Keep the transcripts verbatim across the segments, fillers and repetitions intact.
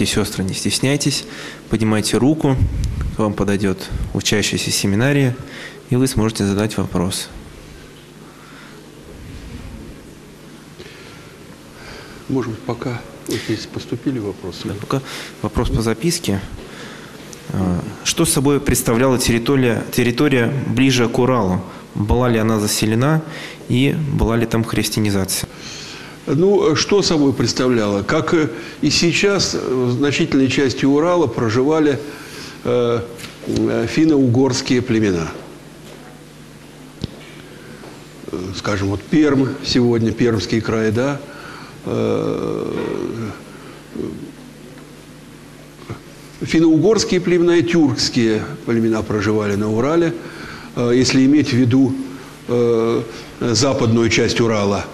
братья и сестры, не стесняйтесь, поднимайте руку, к вам подойдет учащийся семинарии, и вы сможете задать вопрос. Может быть, пока вот здесь поступили вопросы? Да, пока вопрос по записке. Что собой представляла территория, территория ближе к Уралу? Была ли она заселена и была ли там христианизация? Ну, что собой представляла? Как и сейчас, в значительной части Урала проживали э, финно-угорские племена. Скажем, вот Пермь сегодня, Пермский край, да, финно-угорские племена и тюркские племена проживали на Урале, если иметь в виду западную часть Урала.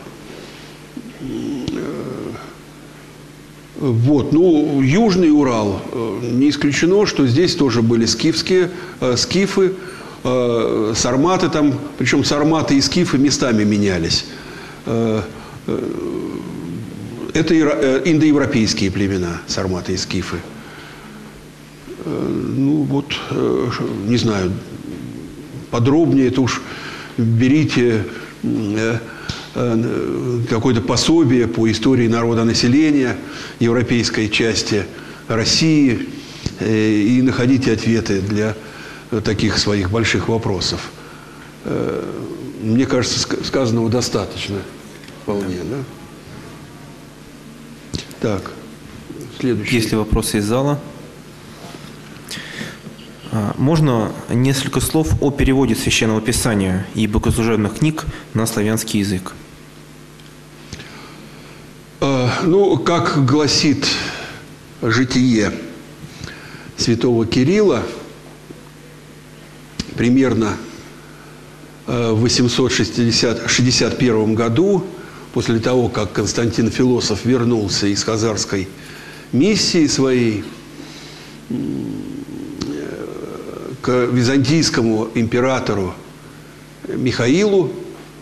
Вот, ну, Южный Урал, не исключено, что здесь тоже были скифские, скифы, сарматы там, причем сарматы и скифы местами менялись. Это индоевропейские племена, сарматы и скифы. Ну вот, не знаю, подробнее это уж берите какое-то пособие по истории народонаселения европейской части России и находите ответы для таких своих больших вопросов. Мне кажется, сказанного достаточно вполне, да? Так, следующий. Есть ли вопросы из зала? Можно несколько слов о переводе Священного Писания и богослужебных книг на славянский язык? Ну, как гласит житие святого Кирилла, примерно в восемьсот шестьдесят первом году, после того, как Константин Философ вернулся из хазарской миссии своей, к византийскому императору Михаилу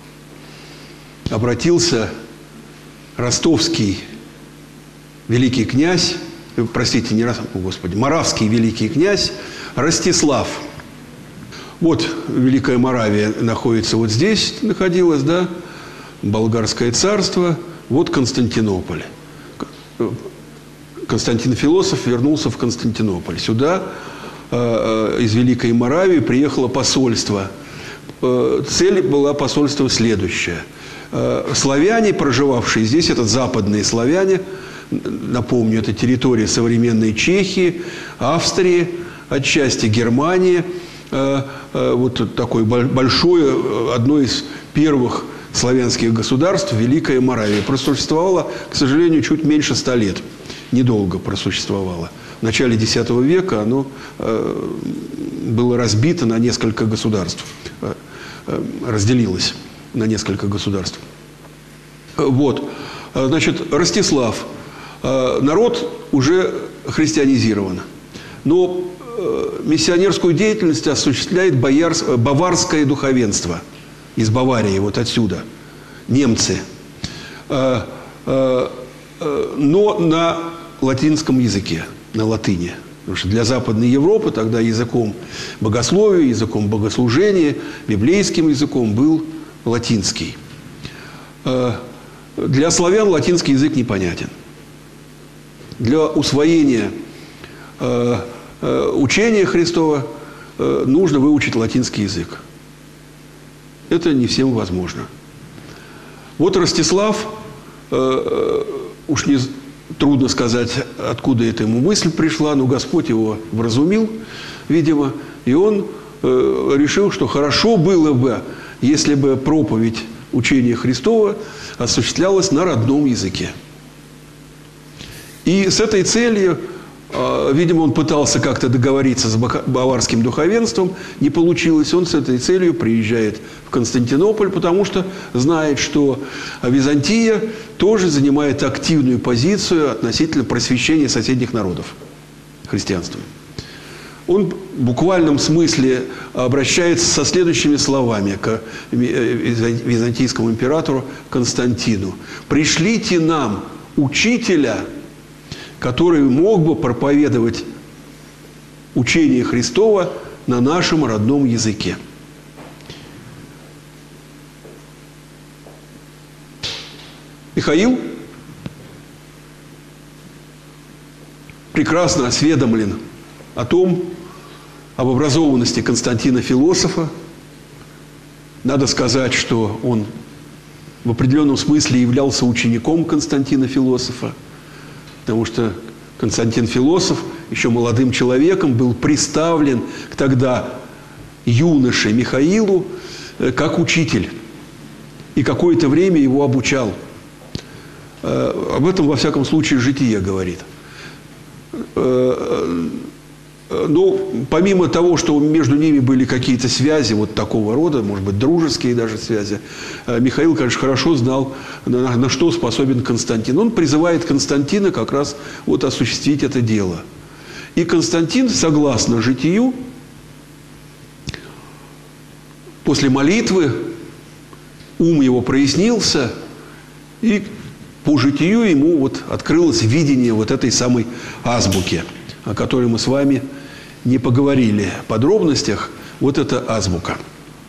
обратился ростовский великий князь, простите, не раз, о, Господи, моравский великий князь Ростислав. Вот Великая Моравия находится вот здесь, находилась, да, Болгарское царство, вот Константинополь. Константин Философ вернулся в Константинополь. Сюда э, из Великой Моравии приехало посольство. Э, цель была посольства следующая. Э, славяне, проживавшие здесь, это западные славяне, напомню, это территория современной Чехии, Австрии, отчасти Германии, э, э, вот такое большое, одно из первых славянских государств, Великая Моравия, просуществовала, к сожалению, чуть меньше ста лет. Недолго просуществовало. В начале десятого века оно э, было разбито на несколько государств, э, э, разделилось на несколько государств. Вот. Значит, Ростислав. Э, народ уже христианизирован. Но э, миссионерскую деятельность осуществляет боярс, баварское духовенство. Из Баварии, вот отсюда, немцы, но на латинском языке, на латыни. Потому что для Западной Европы тогда языком богословия, языком богослужения, библейским языком был латинский. Для славян латинский язык непонятен. Для усвоения учения Христова нужно выучить латинский язык. Это не всем возможно. Вот Ростислав, э, уж не трудно сказать, откуда эта ему мысль пришла, но Господь его вразумил, видимо, и он э, решил, что хорошо было бы, если бы проповедь учения Христова осуществлялась на родном языке. И с этой целью, э, видимо, он пытался как-то договориться с баварским духовенством, не получилось. Он с этой целью приезжает в Константинополь, потому что знает, что Византия тоже занимает активную позицию относительно просвещения соседних народов христианством. Он в буквальном смысле обращается со следующими словами к византийскому императору Константину: «Пришлите нам учителя, который мог бы проповедовать учение Христова на нашем родном языке. Михаил прекрасно осведомлен о том, об образованности Константина Философа. Надо сказать, что он в определенном смысле являлся учеником Константина Философа, потому что Константин Философ еще молодым человеком был представлен к тогда юноше Михаилу как учитель и какое-то время его обучал. Об этом, во всяком случае, Житие говорит. Но помимо того, что между ними были какие-то связи вот такого рода, может быть, дружеские даже связи, Михаил, конечно, хорошо знал, на, на что способен Константин. Он призывает Константина как раз вот осуществить это дело. И Константин, согласно Житию, после молитвы ум его прояснился, и по Житию ему вот открылось видение вот этой самой азбуки, о которой мы с вами не поговорили в подробностях. Вот это азбука.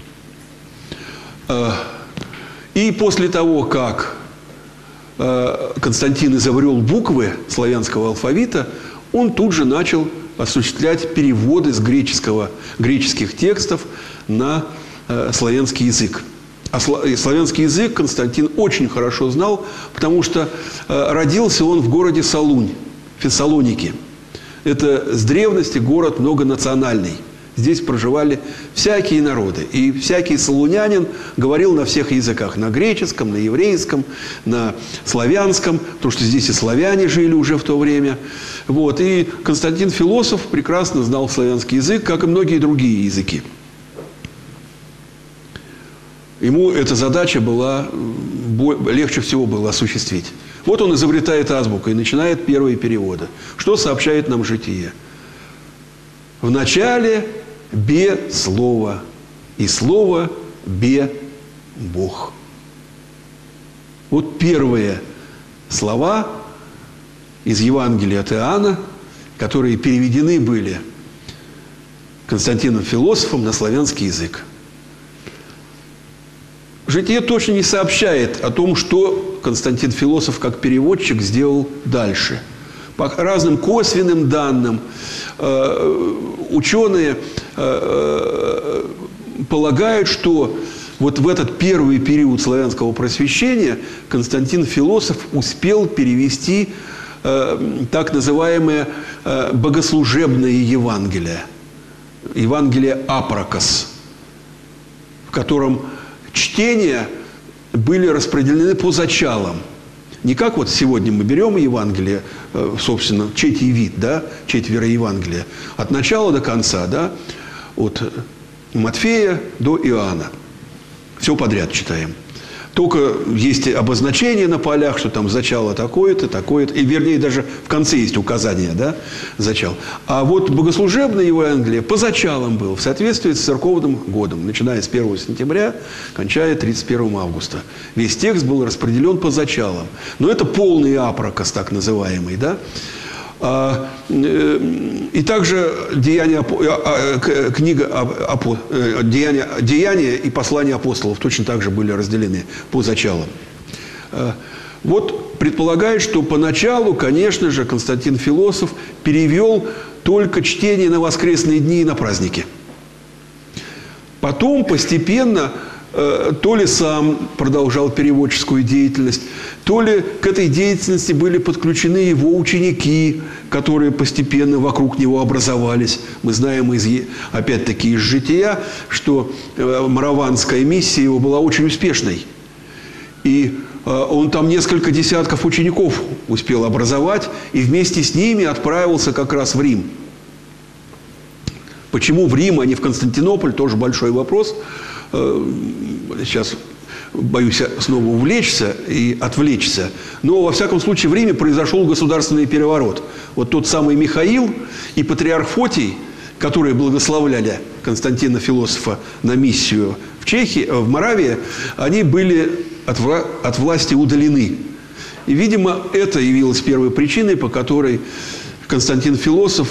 И после того, как Константин изобрел буквы славянского алфавита, он тут же начал осуществлять переводы с греческого, греческих текстов на славянский язык. А славянский язык Константин очень хорошо знал, потому что родился он в городе Солунь, Фессалоники. Это с древности город многонациональный. Здесь проживали всякие народы. И всякий солунянин говорил на всех языках. На греческом, на еврейском, на славянском. Потому что здесь и славяне жили уже в то время. Вот. И Константин Философ прекрасно знал славянский язык, как и многие другие языки. Ему эта задача была, легче всего было осуществить. Вот он изобретает азбуку и начинает первые переводы. Что сообщает нам Житие? В начале бе слово, и слово бе Бог. Вот первые слова из Евангелия от Иоанна, которые переведены были Константином Философом на славянский язык. Житие точно не сообщает о том, что Константин Философ как переводчик сделал дальше. По разным косвенным данным э, ученые э, полагают, что вот в этот первый период славянского просвещения Константин Философ успел перевести э, так называемое э, богослужебное Евангелие, Евангелие Апракос, в котором чтения были распределены по зачалам. Не как вот сегодня мы берем Евангелие, собственно, четь и вид, да, четверо Евангелия, от начала до конца, да, от Матфея до Иоанна. Все подряд читаем. Только есть обозначение на полях, что там зачало такое-то, такое-то. И, вернее, даже в конце есть указание, да, зачал. А вот богослужебное Евангелие по зачалам было, в соответствии с церковным годом, начиная с первого сентября, кончая тридцать первым августа. Весь текст был распределен по зачалам. Но это полный апракос, так называемый, да. И также деяния, книга деяния, деяния и послания апостолов точно так же были разделены по зачалам. Вот предполагает, что поначалу, конечно же, Константин Философ перевел только чтение на воскресные дни и на праздники. Потом постепенно то ли сам продолжал переводческую деятельность, то ли к этой деятельности были подключены его ученики, которые постепенно вокруг него образовались. Мы знаем, из, опять-таки, из Жития, что мараванская миссия его была очень успешной. И он там несколько десятков учеников успел образовать, и вместе с ними отправился как раз в Рим. Почему в Рим, а не в Константинополь, тоже большой вопрос. Сейчас боюсь снова увлечься и отвлечься. Но, во всяком случае, в Риме произошел государственный переворот. Вот тот самый Михаил и патриарх Фотий, которые благословляли Константина Философа на миссию в Чехии, в Моравии, они были от, от власти удалены. И, видимо, это явилось первой причиной, по которой Константин Философ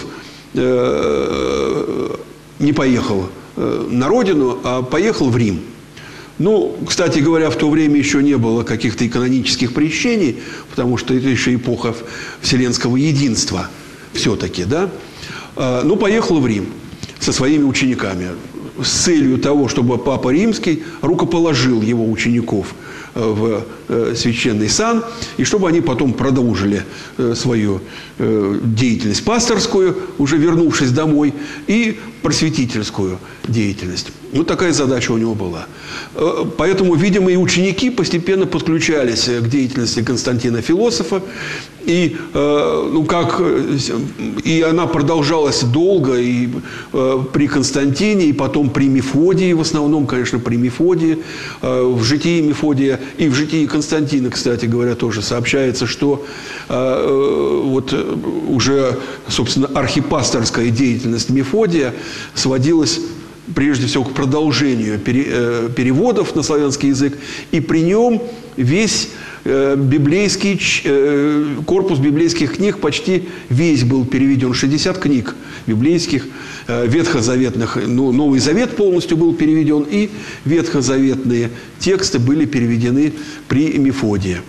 э, не поехал на родину, а поехал в Рим. Ну, кстати говоря, в то время еще не было каких-то канонических прещений, потому что это еще эпоха вселенского единства все-таки, да. Ну, поехал в Рим со своими учениками с целью того, чтобы Папа Римский рукоположил его учеников в священный сан, и чтобы они потом продолжили свою деятельность пасторскую, уже вернувшись домой, и просветительскую деятельность. Вот такая задача у него была. Поэтому, видимо, и ученики постепенно подключались к деятельности Константина Философа, и, ну, как, и она продолжалась долго и при Константине, и потом при Мефодии, в основном, конечно, при Мефодии, в житии Мефодия и в житии Константина, кстати говоря, тоже сообщается, что вот уже, собственно, архипасторская деятельность Мефодия сводилась прежде всего к продолжению переводов на славянский язык, и при нем весь библейский, корпус библейских книг почти весь был переведен. шестьдесят книг библейских, ветхозаветных, ну, Новый Завет полностью был переведен, и ветхозаветные тексты были переведены при Мефодии.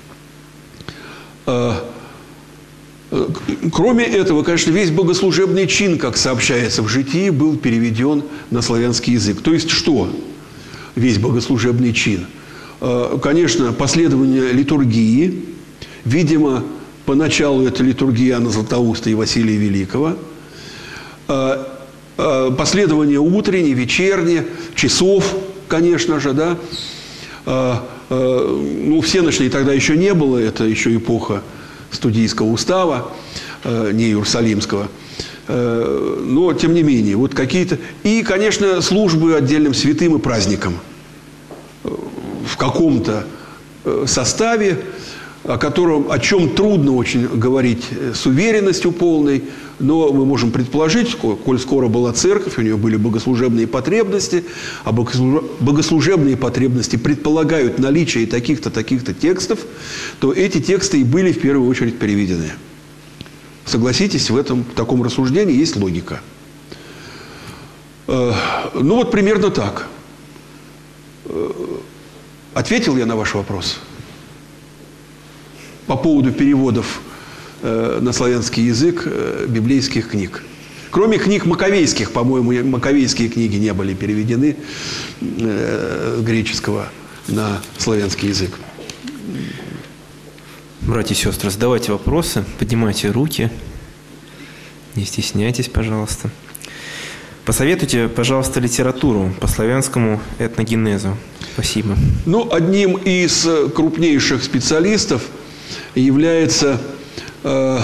Кроме этого, конечно, весь богослужебный чин, как сообщается в житии, был переведен на славянский язык. То есть что весь богослужебный чин? Конечно, последование литургии. Видимо, поначалу это литургия Иоанна Златоуста и Василия Великого. Последование утренней, вечерней, часов, конечно же, да. Ну, всеночной тогда еще не было, это еще эпоха студийского устава, не иерусалимского. Но, тем не менее, вот какие-то... И, конечно, службы отдельным святым и праздникам в каком-то составе, о котором, о чем трудно очень говорить с уверенностью полной, но мы можем предположить, коль скоро была церковь, у нее были богослужебные потребности, а богослужебные потребности предполагают наличие таких-то, таких-то текстов, то эти тексты и были в первую очередь переведены. Согласитесь, в этом, в таком рассуждении есть логика. Ну вот примерно так. Ответил я на ваш вопрос по поводу переводов на славянский язык библейских книг. Кроме книг маковейских, по-моему, маковейские книги не были переведены с греческого на славянский язык. Братья и сестры, задавайте вопросы, поднимайте руки, не стесняйтесь, пожалуйста. Посоветуйте, пожалуйста, литературу по славянскому этногенезу. Спасибо. Ну, одним из крупнейших специалистов является э,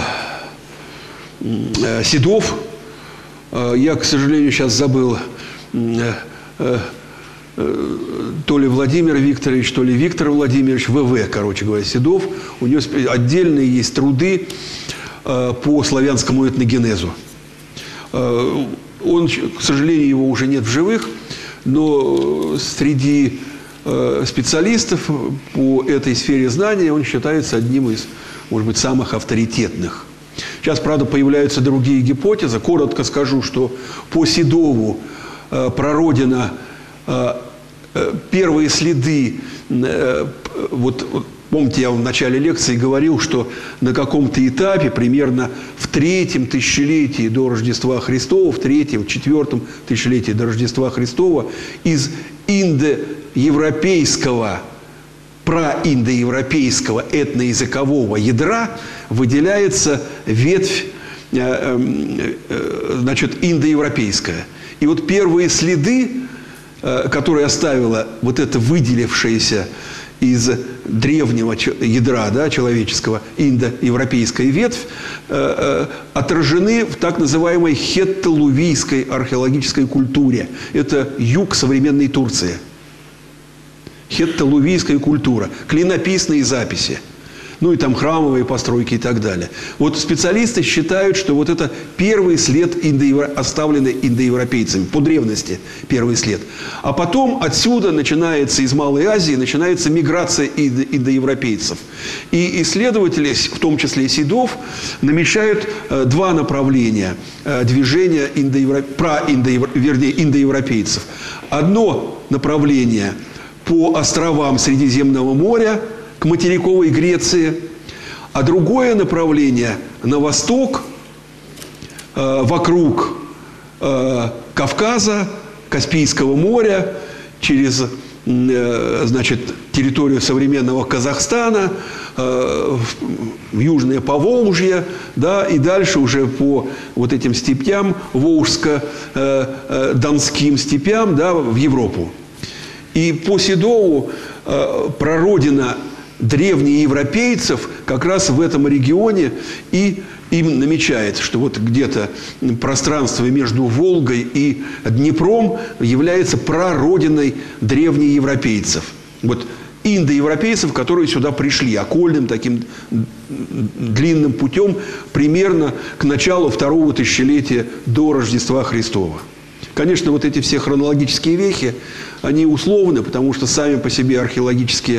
э, Седов. Э, я, к сожалению, сейчас забыл, э, э, то ли Владимир Викторович, то ли Виктор Владимирович, ВВ, короче говоря, Седов. У него отдельные есть труды э, по славянскому этногенезу. Э, он, к сожалению, его уже нет в живых, но среди э, специалистов по этой сфере знания он считается одним из, может быть, самых авторитетных. Сейчас, правда, появляются другие гипотезы. Коротко скажу, что по Седову э, прародина, э, э, первые следы, э, вот, вот помните, я вам в начале лекции говорил, что на каком-то этапе, примерно в третьем тысячелетии до Рождества Христова, в третьем, четвертом тысячелетии до Рождества Христова из индоевропейского, праиндоевропейского этноязыкового ядра выделяется ветвь, значит, индоевропейская. И вот первые следы, которые оставила вот эта выделившаяся из древнего ядра, да, человеческого, индоевропейская ветвь, э, э, отражены в так называемой хеттелувийской археологической культуре. Это юг современной Турции. Хеттелувийская культура. Клинописные записи. ну и там храмовые постройки и так далее. Вот специалисты считают, что вот это первый след, индоевро... оставленный индоевропейцами, по древности первый след. А потом отсюда начинается, из Малой Азии, начинается миграция индо... индоевропейцев. И исследователи, в том числе Седов, намечают э, два направления э, движения индоевро... проиндоевро... вернее, индоевропейцев. Одно направление по островам Средиземного моря, к материковой Греции, а другое направление на восток, э, вокруг э, Кавказа, Каспийского моря, через э, значит, территорию современного Казахстана, э, в Южное Поволжье, да, и дальше уже по вот этим степям, Волжско-Донским э, э, степям, да, в Европу. И по Седову э, прародина древнеевропейцев как раз в этом регионе и им намечается, что вот где-то пространство между Волгой и Днепром является прародиной древнеевропейцев. Вот индоевропейцев, которые сюда пришли окольным таким длинным путем примерно к началу второго тысячелетия до Рождества Христова. Конечно, вот эти все хронологические вехи, они условны, потому что сами по себе археологические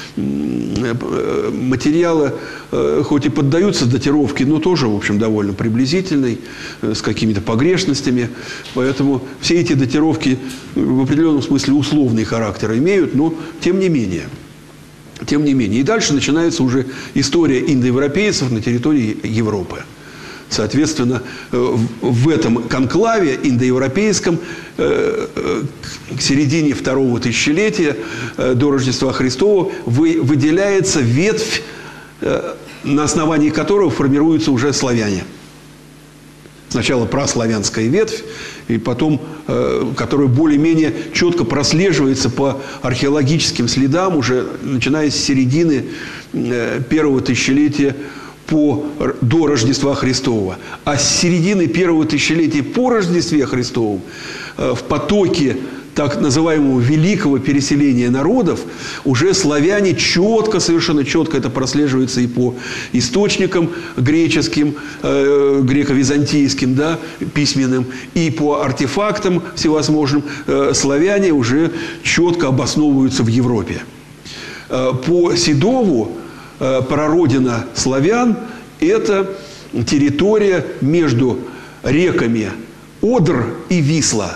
материалы, хоть и поддаются датировке, но тоже, в общем, довольно приблизительной, с какими-то погрешностями. Поэтому все эти датировки в определенном смысле условный характер имеют, но тем не менее. Тем не менее. И дальше начинается уже история индоевропейцев на территории Европы. Соответственно, в этом конклаве индоевропейском к середине второго тысячелетия до Рождества Христова выделяется ветвь, на основании которого формируются уже славяне. Сначала праславянская ветвь, и потом, которая более-менее четко прослеживается по археологическим следам, уже начиная с середины первого тысячелетия по, до Рождества Христова. А с середины первого тысячелетия по Рождестве Христову в потоке так называемого великого переселения народов уже славяне четко, совершенно четко это прослеживается и по источникам греческим, э, греко-византийским, да, письменным, и по артефактам всевозможным, э, славяне уже четко обосновываются в Европе. Э, по Седову э, прародина славян – это территория между реками Одр и Висла.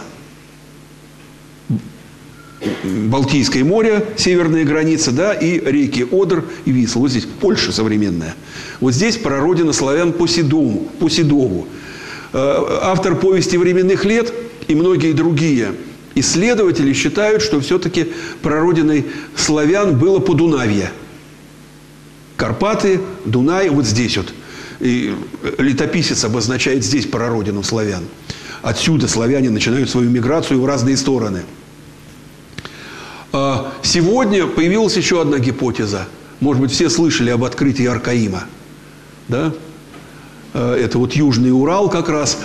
Балтийское море, северная граница, да, и реки Одр и Висла. Вот здесь Польша современная. Вот здесь прародина славян по Седову. По Седову. Автор «Повести временных лет» и многие другие исследователи считают, что все-таки прародиной славян было Подунавье. Карпаты, Дунай, вот здесь вот. И летописец обозначает здесь прародину славян. Отсюда славяне начинают свою миграцию в разные стороны. Сегодня появилась еще одна гипотеза. Может быть, все слышали об открытии Аркаима. Да? Это вот Южный Урал как раз.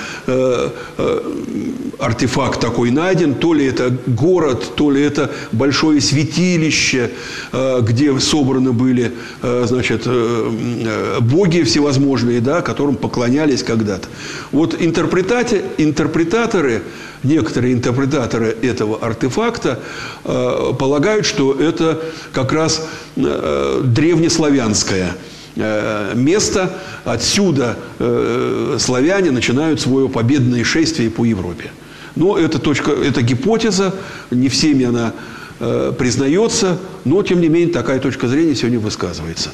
Артефакт такой найден. То ли это город, то ли это большое святилище, где собраны были, значит, боги всевозможные, да, которым поклонялись когда-то. Вот интерпретаторы, некоторые интерпретаторы этого артефакта э, полагают, что это как раз э, древнеславянское э, место. Отсюда э, славяне начинают свое победное шествие по Европе. Но это, точка, это гипотеза, не всеми она э, признается, но тем не менее такая точка зрения сегодня высказывается.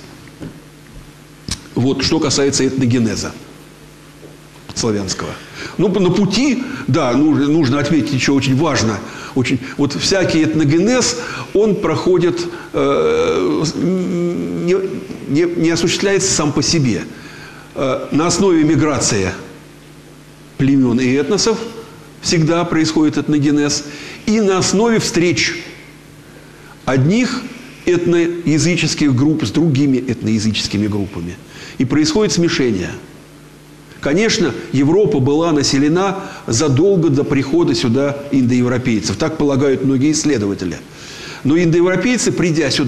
Вот что касается этногенеза славянского. Ну, на пути, да, нужно, нужно отметить еще очень важно. Очень, вот всякий этногенез, он проходит, э, не, не, не осуществляется сам по себе. Э, на основе миграции племен и этносов всегда происходит этногенез. И на основе встреч одних этноязыческих групп с другими этноязыческими группами. И происходит смешение. Конечно, Европа была населена задолго до прихода сюда индоевропейцев. Так полагают многие исследователи. Но индоевропейцы, придя сюда,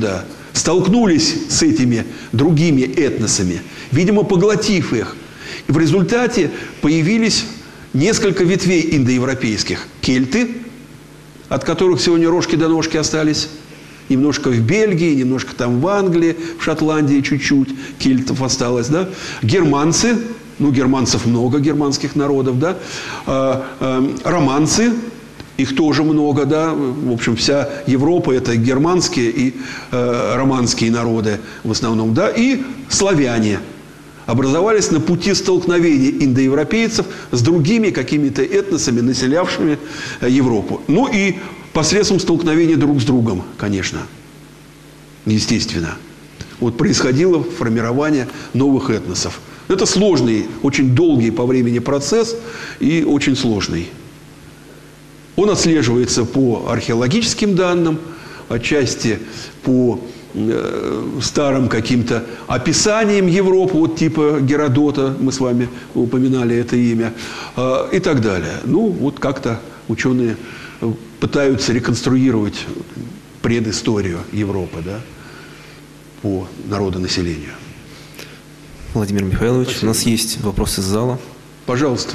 столкнулись с этими другими этносами, видимо, поглотив их. И в результате появились несколько ветвей индоевропейских. Кельты, от которых сегодня рожки до ножки остались. Немножко в Бельгии, немножко там в Англии, в Шотландии чуть-чуть кельтов осталось. Да? Германцы, ну, германцев много, германских народов. Да? А, а, романцы, их тоже много. Да? В общем, вся Европа – это германские и э, романские народы в основном. Да? И славяне образовались на пути столкновения индоевропейцев с другими какими-то этносами, населявшими Европу. Ну и посредством столкновения друг с другом, конечно, естественно. Вот происходило формирование новых этносов. Это сложный, очень долгий по времени процесс и очень сложный. Он отслеживается по археологическим данным, отчасти по э, старым каким-то описаниям Европы, вот типа Геродота, мы с вами упоминали это имя, э, и так далее. Ну, вот как-то ученые пытаются реконструировать предысторию Европы, да, по народонаселению. Владимир Михайлович, Спасибо. У нас есть вопрос из зала. Пожалуйста.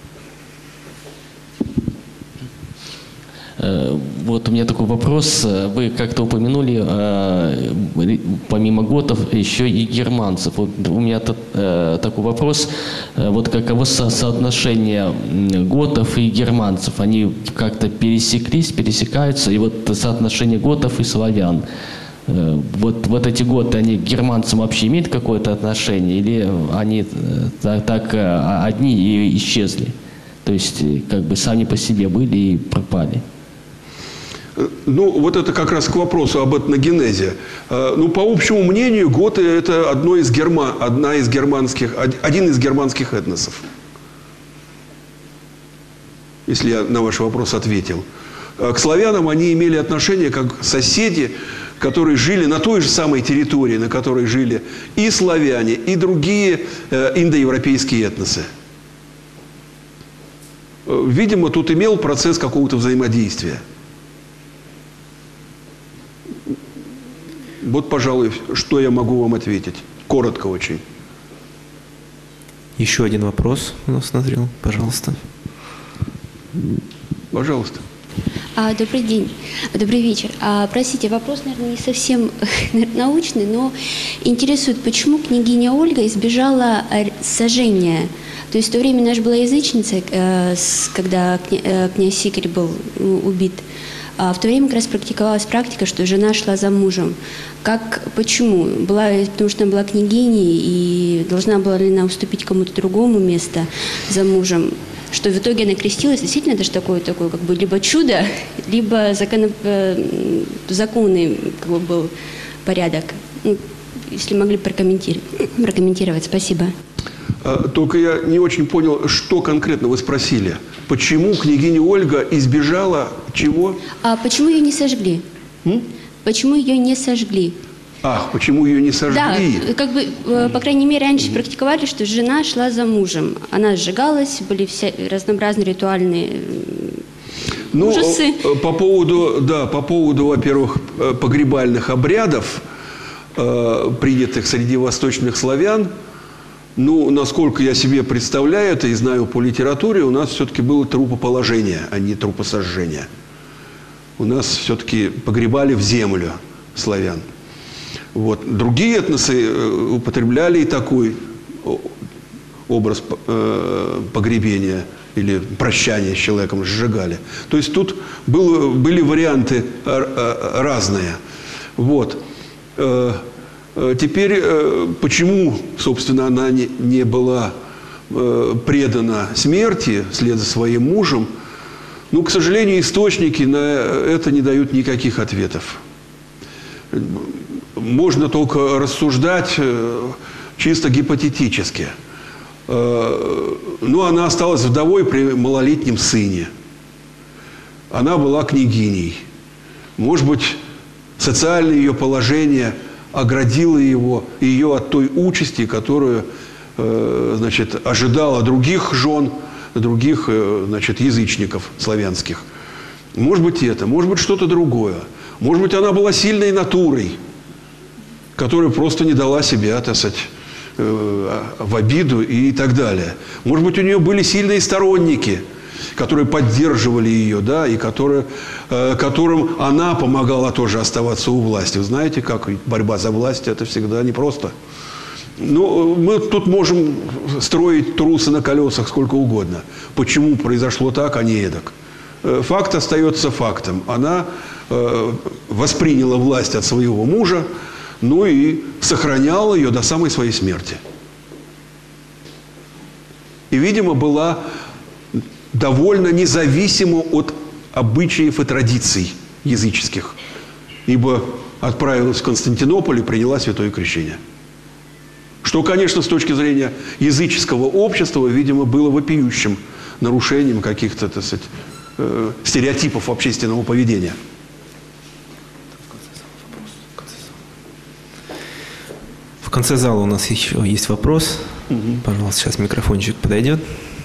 Вот у меня такой вопрос. Вы как-то упомянули, помимо готов, еще и германцев. Вот у меня такой вопрос. Вот каково соотношение готов и германцев? Они как-то пересеклись, пересекаются? И вот соотношение готов и славян. Вот, вот эти готы, они к германцам вообще имеют какое-то отношение? Или они так, так одни и исчезли? То есть как бы сами по себе были и пропали? Ну, вот это как раз к вопросу об этногенезе. Ну, по общему мнению, готы – это одно из герма... одна из германских... один из германских этносов. Если я на ваш вопрос ответил. К славянам они имели отношение как соседи, которые жили на той же самой территории, на которой жили и славяне, и другие индоевропейские этносы. Видимо, тут имел процесс какого-то взаимодействия. Вот, пожалуй, что я могу вам ответить. Коротко очень. Еще один вопрос у нас назрел. Пожалуйста. Пожалуйста. А, добрый день. Добрый вечер. А, простите, вопрос, наверное, не совсем научный, но интересует, почему княгиня Ольга избежала сожжения? То есть в то время она же была язычницей, когда князь Сикарь был убит. А в то время как раз практиковалась практика, что жена шла за мужем. Как, почему? Была, потому что она была княгиней, и должна была ли она уступить кому-то другому место за мужем? Что в итоге она крестилась. Действительно, это же такое, такое как бы либо чудо, либо закон, э, законный как бы, был порядок. Ну, если могли прокомментировать. прокомментировать. Спасибо. Только я не очень понял, что конкретно вы спросили. Почему княгиня Ольга избежала чего? А почему ее не сожгли? М? Почему ее не сожгли? Ах, почему ее не сожгли? Да, как бы, по крайней мере, раньше практиковали, что жена шла за мужем. Она сжигалась, были все разнообразные ритуальные ну, ужасы. По поводу, да, по поводу, во-первых, погребальных обрядов, э, принятых среди восточных славян, ну, насколько я себе представляю это и знаю по литературе, у нас все-таки было трупоположение, а не трупосожжение. У нас все-таки погребали в землю славян. Вот. Другие этносы употребляли и такой образ погребения или прощания с человеком, сжигали. То есть тут было, были варианты разные. Вот. Теперь, почему, собственно, она не, не была предана смерти вслед за своим мужем, ну, к сожалению, источники на это не дают никаких ответов. Можно только рассуждать чисто гипотетически. Но она осталась вдовой при малолетнем сыне. Она была княгиней. Может быть, социальное ее положение оградило его, ее от той участи, которую, значит, ожидала других жен, других, значит, язычников славянских. Может быть, это, может быть, что-то другое. Может быть, она была сильной натурой. которая просто не дала себя, так сказать, в обиду и так далее. Может быть, у нее были сильные сторонники, которые поддерживали ее, да, и которые, которым она помогала тоже оставаться у власти. Вы знаете, как борьба за власть – это всегда непросто. Ну, мы тут можем строить трусы на колесах сколько угодно. Почему произошло так, а не эдак? Факт остается фактом. Она восприняла власть от своего мужа, ну и сохраняла ее до самой своей смерти. И, видимо, была довольно независима от обычаев и традиций языческих, ибо отправилась в Константинополь и приняла святое крещение. Что, конечно, с точки зрения языческого общества, видимо, было вопиющим нарушением каких-то, так сказать, э, стереотипов общественного поведения. В конце зала у нас еще есть вопрос. Угу. Пожалуйста, сейчас микрофончик подойдет.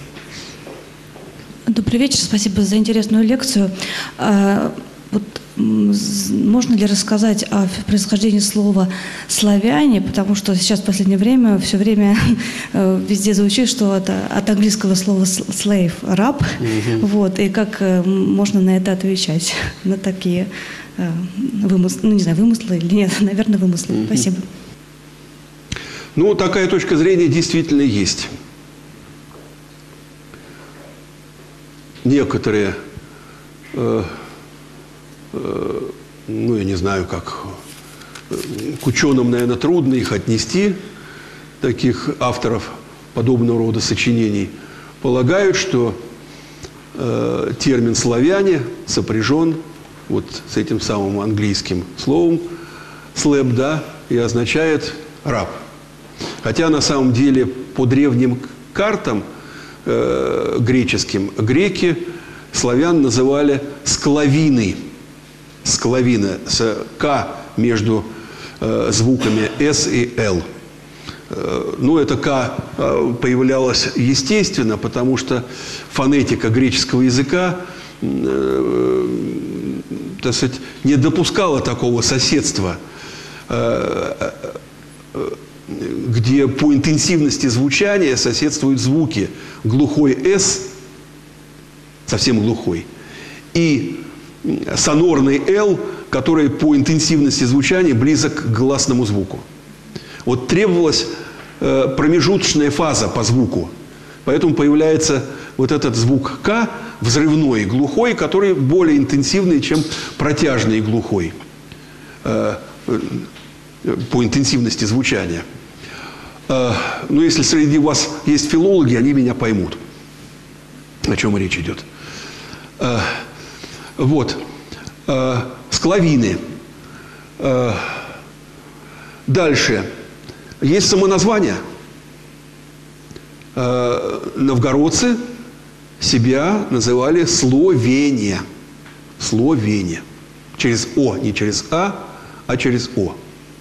Добрый вечер, спасибо за интересную лекцию. Вот, можно ли рассказать о происхождении слова «славяне», потому что сейчас в последнее время все время везде звучит, что это от английского слова «slave» – «раб». Угу. Вот, и как можно на это отвечать, на такие вымыслы, ну не знаю, вымыслы или нет, наверное, вымыслы. Угу. Спасибо. Ну, такая точка зрения действительно есть. Некоторые, э, э, ну, я не знаю, как, к ученым, наверное, трудно их отнести, таких авторов подобного рода сочинений, полагают, что э, термин «славяне» сопряжен вот с этим самым английским словом «слэб», да, и означает «раб». Хотя на самом деле по древним картам э, греческим греки славян называли склавины. Склавины с «к» между э, звуками «с» и «л». Э, ну, это «к» появлялось естественно, потому что фонетика греческого языка э, так сказать, не допускала такого соседства, э, э, где по интенсивности звучания соседствуют звуки глухой «с», совсем глухой, и сонорный «л», который по интенсивности звучания близок к гласному звуку. Вот требовалась э, промежуточная фаза по звуку. Поэтому появляется вот этот звук «к», взрывной, глухой, который более интенсивный, чем протяжный глухой э, по интенсивности звучания. Но если среди вас есть филологи, они меня поймут, о чем речь идет. Вот. Склавины. Дальше. Есть самоназвание. Новгородцы себя называли словения. Словения. Через «о», не через «а», а через «о».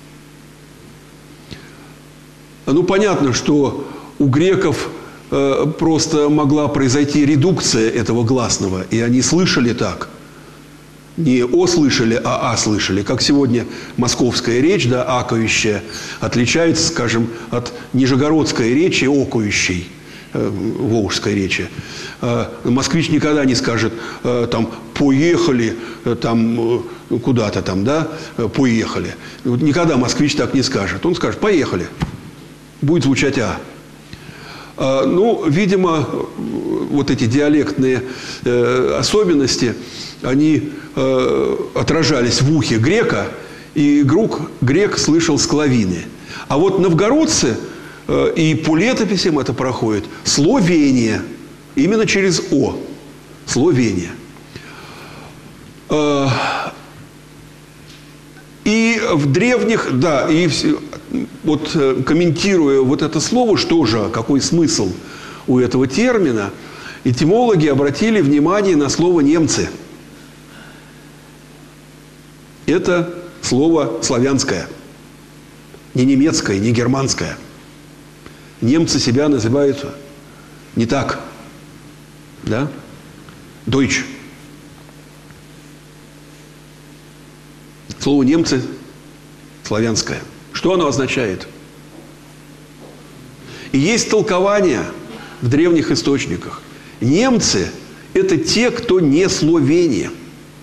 Ну, понятно, что у греков э, просто могла произойти редукция этого гласного, и они слышали так. Не «о» слышали, а «а» слышали. Как сегодня московская речь, да, акающая, отличается, скажем, от нижегородской речи, окающей, э, волжской речи. Э, москвич никогда не скажет, э, там, «поехали», э, там, э, куда-то там, да, э, «поехали». Вот никогда москвич так не скажет. Он скажет «поехали». Будет звучать «а». а. Ну, видимо, вот эти диалектные э, особенности, они э, отражались в ухе грека, и грук, грек слышал склавины. А вот новгородцы, э, и по летописям это проходит, словения, именно через «о». Словения. Э, и в древних, да, и вот комментируя вот это слово, что же, какой смысл у этого термина, этимологи обратили внимание на слово «немцы». Это слово славянское, не немецкое, не германское. Немцы себя называют не так, да? Deutsch. Слово «немцы» славянское. Что оно означает? И есть толкование в древних источниках. Немцы – это те, кто не словени,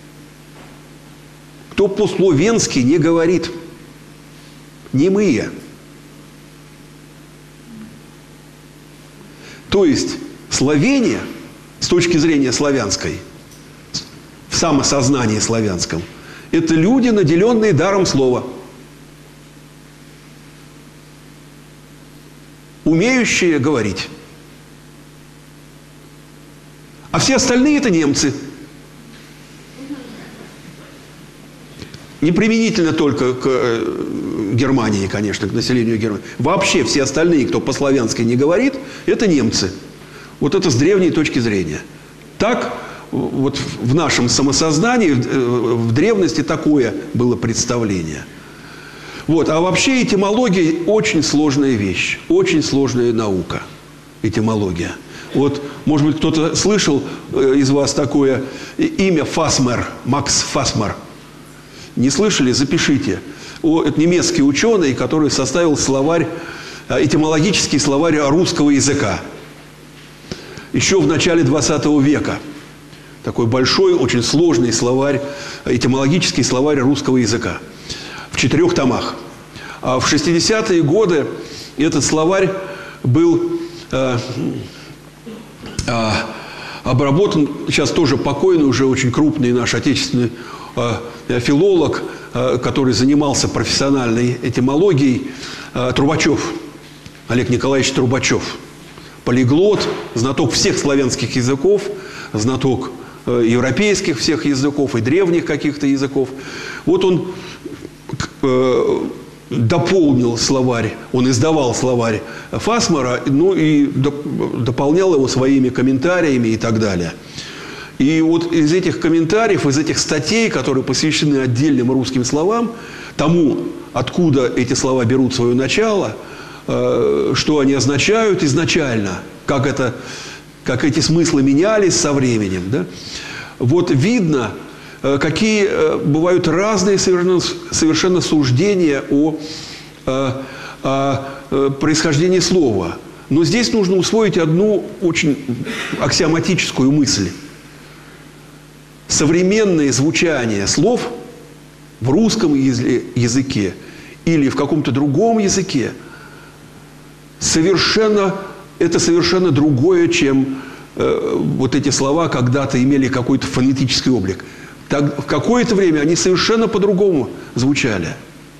кто по-словенски не говорит. Немые. То есть словения, с точки зрения славянской, в самосознании славянском, это люди, наделенные даром слова, умеющие говорить. А все остальные – это немцы. Не применительно только к Германии, конечно, к населению Германии. Вообще все остальные, кто по-славянски не говорит, это немцы. Вот это с древней точки зрения. Так вот в нашем самосознании, в древности такое было представление. Вот. А вообще этимология очень сложная вещь, очень сложная наука. Этимология. Вот, может быть, кто-то слышал из вас такое имя Фасмер, Макс Фасмер. Не слышали? Запишите. О, это немецкий ученый, который составил словарь, этимологический словарь русского языка. Еще в начале двадцатого века. Такой большой, очень сложный словарь, этимологический словарь русского языка. В четырех томах. А в шестидесятые годы этот словарь был э, э, обработан, сейчас тоже покойный, уже очень крупный наш отечественный э, филолог, э, который занимался профессиональной этимологией, э, Трубачев, Олег Николаевич Трубачев. Полиглот, знаток всех славянских языков, знаток э, европейских всех языков и древних каких-то языков. Вот он э, дополнил словарь, он издавал словарь Фасмера, ну и доп- дополнял его своими комментариями и так далее. И вот из этих комментариев, из этих статей, которые посвящены отдельным русским словам, тому, откуда эти слова берут свое начало, что они означают изначально, как, это, как эти смыслы менялись со временем. Да? Вот видно, какие бывают разные совершенно, совершенно суждения о, о, о происхождении слова. Но здесь нужно усвоить одну очень аксиоматическую мысль. Современное звучание слов в русском языке или в каком-то другом языке Совершенно, это совершенно другое, чем э, вот эти слова когда-то имели какой-то фонетический облик. Так, в какое-то время они совершенно по-другому звучали.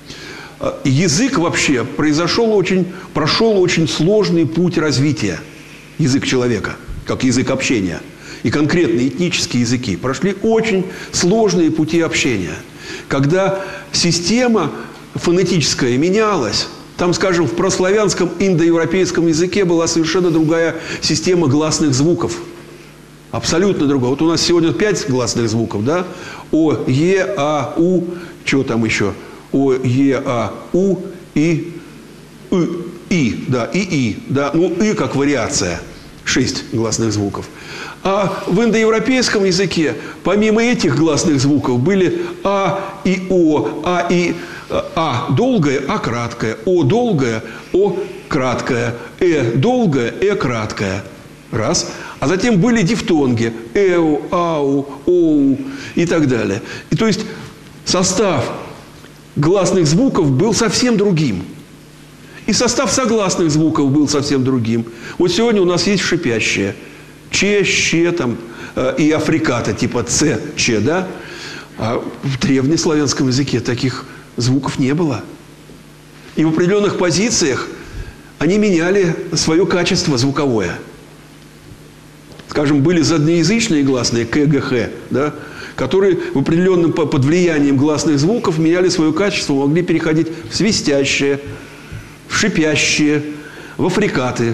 Язык вообще произошел очень, прошел очень сложный путь развития. Язык человека, как язык общения. И конкретно этнические языки прошли очень сложные пути общения. Когда система фонетическая менялась, там, скажем, в прославянском индоевропейском языке была совершенно другая система гласных звуков. Абсолютно другая. Вот у нас сегодня пять гласных звуков, да? О, Е, А, У, что там еще? О, Е, А, У, И, И, И, да, И, И, да. Ну, И как вариация. Шесть гласных звуков. А в индоевропейском языке, помимо этих гласных звуков, были А и О, А и А долгое, А краткое, О долгое, О краткое, Э долгое, Э краткое. Раз. А затем были дифтонги. Эу, Ау, Оу и так далее. И то есть состав гласных звуков был совсем другим. И состав согласных звуков был совсем другим. Вот сегодня у нас есть шипящие. Че, ще там, э, и африката, типа Ц, Че, да? А в древнеславянском языке таких звуков не было. И в определенных позициях они меняли свое качество звуковое. Скажем, были заднеязычные гласные, К, Г, Х, да, которые в определенном, под влиянием гласных звуков меняли свое качество, могли переходить в свистящие, в шипящие, в африкаты.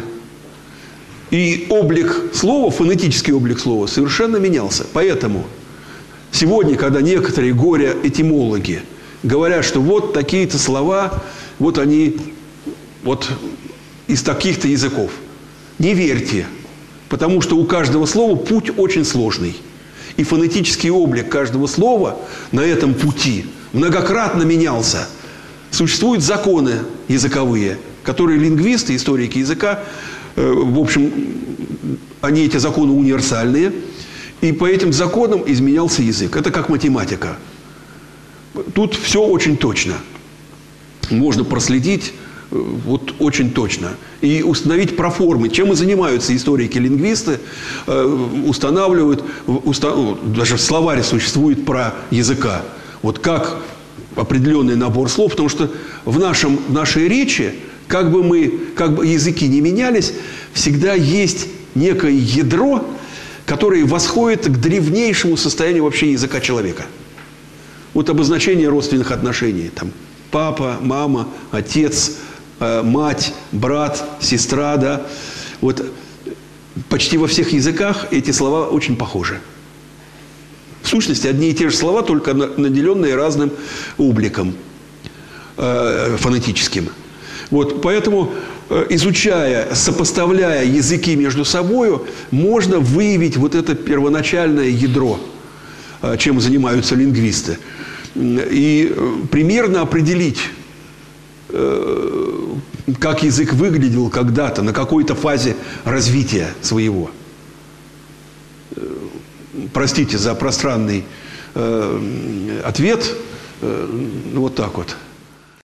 И облик слова, фонетический облик слова совершенно менялся. Поэтому сегодня, когда некоторые горе-этимологи говорят, что вот такие-то слова, вот они вот из таких-то языков, не верьте, потому что у каждого слова путь очень сложный. И фонетический облик каждого слова на этом пути многократно менялся Существуют законы языковые, которые лингвисты, историки языка, в общем, они, эти законы универсальные, и по этим законам изменялся язык. Это как математика. Тут все очень точно. Можно проследить вот очень точно. И установить проформы. Чем и занимаются историки-лингвисты, устанавливают, уста, даже в словаре существует про языка. Вот как определенный набор слов, потому что в, нашем, в нашей речи, как бы мы, как бы языки не менялись, всегда есть некое ядро, которое восходит к древнейшему состоянию вообще языка человека. Вот обозначение родственных отношений. Там папа, мама, отец, э, мать, брат, сестра, да. Вот почти во всех языках эти слова очень похожи. В сущности, одни и те же слова, только наделенные разным обликом э, фонетическим. Вот, поэтому, э, изучая, сопоставляя языки между собой, можно выявить вот это первоначальное ядро, э, чем занимаются лингвисты. И э, примерно определить, э, как язык выглядел когда-то, на какой-то фазе развития своего. Простите за пространный э, ответ. Э, вот так вот.